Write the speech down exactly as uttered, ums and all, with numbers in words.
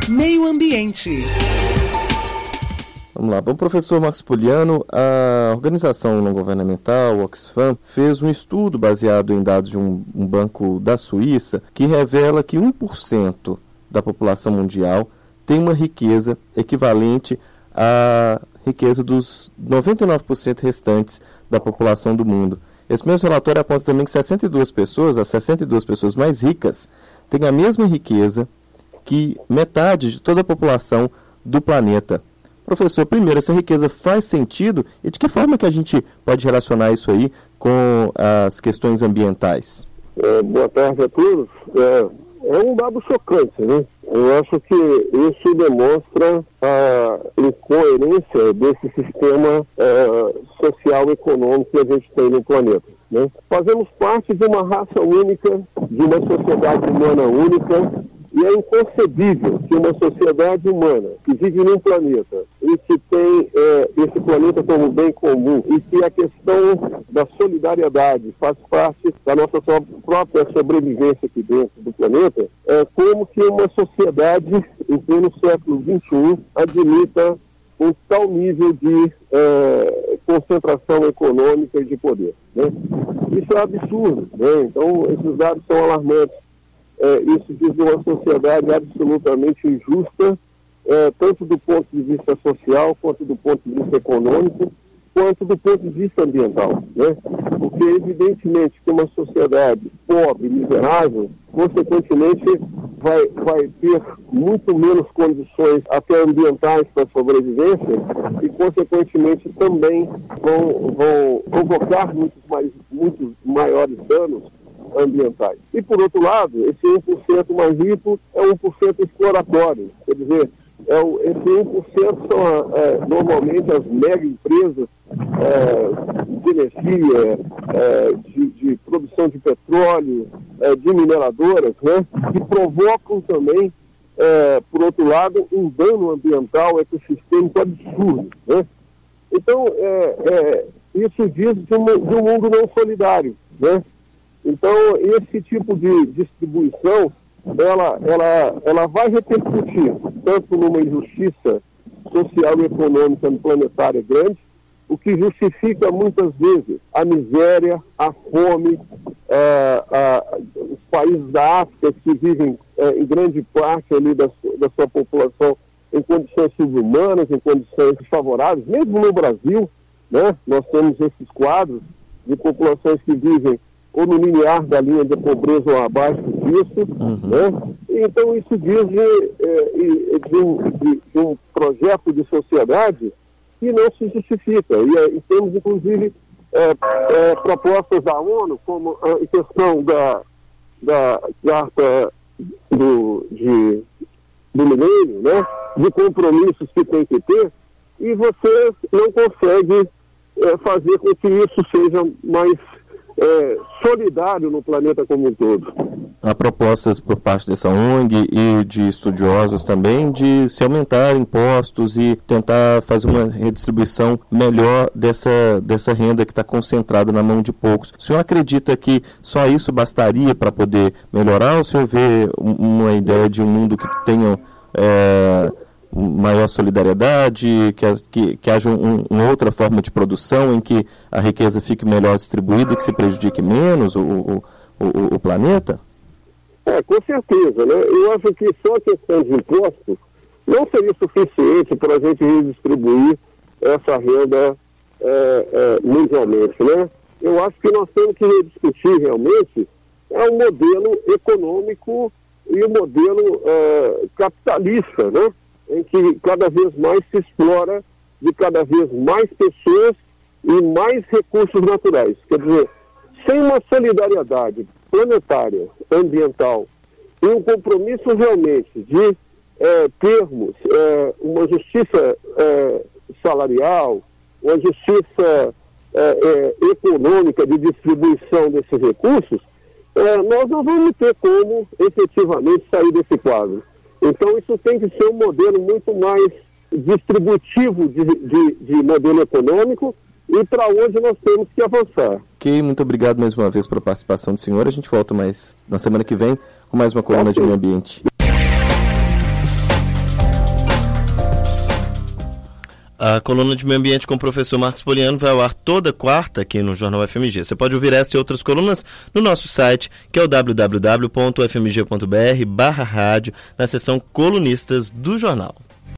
Meio Ambiente. Vamos lá. Bom, professor Marcos Puliano, a organização não governamental, o Oxfam, fez um estudo baseado em dados de um, um banco da Suíça que revela que um por cento da população mundial tem uma riqueza equivalente à riqueza dos noventa e nove por cento restantes da população do mundo. Esse mesmo relatório aponta também que sessenta e duas pessoas, as sessenta e duas pessoas mais ricas, têm a mesma riqueza que metade de toda a população do planeta. Professor, primeiro, essa riqueza faz sentido e de que forma que a gente pode relacionar isso aí com as questões ambientais? É, boa tarde a todos. É, é um dado chocante, né? Eu acho que isso demonstra a incoerência desse sistema é, social e econômico que a gente tem no planeta, né? Fazemos parte de uma raça única, de uma sociedade humana única, e é inconcebível que uma sociedade humana que vive num planeta e que tem é, esse planeta como bem comum e que a questão da solidariedade faz parte da nossa so- própria sobrevivência aqui dentro do planeta, é, como que uma sociedade em pleno século vinte e um admita um tal nível de é, concentração econômica e de poder, né? Isso é absurdo, né? Então, esses dados são alarmantes. É, isso diz de uma sociedade absolutamente injusta, é, tanto do ponto de vista social, quanto do ponto de vista econômico, quanto do ponto de vista ambiental, né? Porque, evidentemente, que uma sociedade pobre, miserável, consequentemente, vai, vai ter muito menos condições até ambientais para a sobrevivência e, consequentemente, também vão, vão provocar muitos, mais, muitos maiores danos ambientais. E, por outro lado, esse um por cento mais rico é um por cento exploratório. Quer dizer, é o, esse um por cento são é, normalmente as mega empresas é, de energia, é, de, de produção de petróleo, é, de mineradoras, né, que provocam também, é, por outro lado, um dano ambiental ecossistêmico absurdo, né? Então, é, é, isso diz de um, de um mundo não solidário, né? Então, esse tipo de distribuição, ela, ela, ela vai repercutir tanto numa injustiça social e econômica planetária grande, o que justifica muitas vezes a miséria, a fome, é, a, os países da África que vivem é, em grande parte ali da, da sua população em condições subhumanas, em condições desfavoráveis, mesmo no Brasil, né, nós temos esses quadros de populações que vivem ou no limiar da linha de pobreza ou abaixo disso, uhum. né? Então isso diz de, de, um, de, de um projeto de sociedade que não se justifica. E, e temos, inclusive, é, é, propostas da ONU, como a questão da, da Carta do, de, do Milênio, né? De compromissos que tem que ter, e você não consegue é, fazer com que isso seja mais É, solidário no planeta como um todo. Há propostas por parte dessa O N G e de estudiosos também de se aumentar impostos e tentar fazer uma redistribuição melhor dessa, dessa renda que está concentrada na mão de poucos. O senhor acredita que só isso bastaria para poder melhorar, ou o senhor vê uma ideia de um mundo que tenha é, maior solidariedade, que, que, que haja um, uma outra forma de produção em que a riqueza fique melhor distribuída e que se prejudique menos o, o, o, o planeta? É, com certeza, né? Eu acho que só a questão de impostos não seria suficiente para a gente redistribuir essa renda é, é, mundialmente, né? Eu acho que nós temos que rediscutir realmente é o modelo econômico e o modelo é, capitalista, né? Em que cada vez mais se explora de cada vez mais pessoas e mais recursos naturais. Quer dizer, sem uma solidariedade planetária, ambiental, e um compromisso realmente de é, termos é, uma justiça é, salarial, uma justiça é, é, econômica de distribuição desses recursos, é, nós não vamos ter como efetivamente sair desse quadro. Então, isso tem que ser um modelo muito mais distributivo de, de, de modelo econômico e para onde nós temos que avançar. Ok, muito obrigado mais uma vez pela participação do senhor. A gente volta mais na semana que vem com mais uma coluna okay. de meio ambiente. A coluna de Meio Ambiente com o professor Marcos Poliano vai ao ar toda quarta aqui no Jornal F M G. Você pode ouvir essa e outras colunas no nosso site, que é o w w w ponto f m g ponto b r barra rádio, na seção Colunistas do Jornal.